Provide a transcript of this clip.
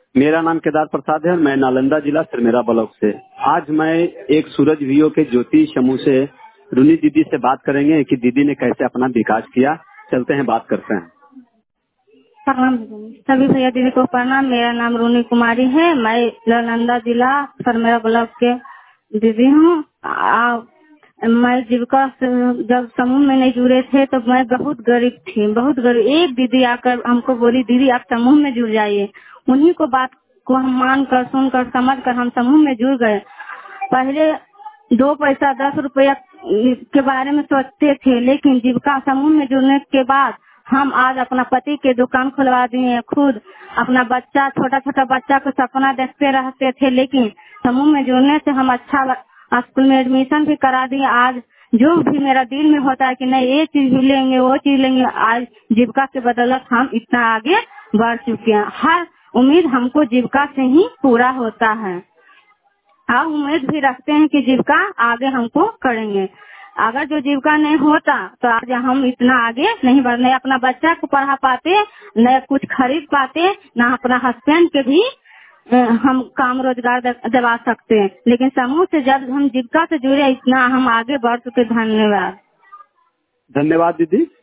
मेरा नाम केदार प्रसाद है और मैं नालंदा जिला सिरमेरा ब्लॉक से। आज मैं एक सूरज वीओ के ज्योति समूह से रुनी दीदी से बात करेंगे कि दीदी ने कैसे अपना विकास किया। चलते हैं, बात करते हैं। प्रणाम सभी भैया दीदी को प्रणाम। मेरा नाम रुनी कुमारी है। मैं नालंदा जिला सिरमेरा ब्लॉक के दीदी हूँ। मैं जीविका जब समूह में नहीं जुड़े थे तो मैं बहुत गरीब थी, बहुत गरीब। एक दीदी आकर हमको बोली, दीदी आप समूह में जुड़ जाइए। उन्हीं को बात को हम मानकर, सुनकर, समझकर हम समूह में जुड़ गए। पहले 2 पैसा 10 रुपया के बारे में सोचते थे, लेकिन जीविका समूह में जुड़ने के बाद हम आज अपना पति के दुकान खुलवा दिए। खुद अपना बच्चा, छोटा छोटा बच्चा को सपना देखते रहते थे, लेकिन समूह में जुड़ने से हम अच्छा स्कूल में एडमिशन भी करा दिए। आज जो भी मेरा दिल में होता है कि नहीं ये चीज लेंगे, वो चीज लेंगे, आज जीविका के बदौलत हम इतना आगे बढ़ चुके हैं। हर उम्मीद हमको जीविका से ही पूरा होता है। हम उम्मीद भी रखते हैं कि जीविका आगे हमको करेंगे। अगर जो जीविका नहीं होता तो आज हम इतना आगे नहीं बढ़, नहीं अपना बच्चा को पढ़ा पाते, न कुछ खरीद पाते, न अपना हस्बैंड के भी हम काम रोजगार दिला सकते हैं। लेकिन समूह से जब हम जीविका से जुड़े, इतना हम आगे बढ़ चुके। धन्यवाद। धन्यवाद दीदी।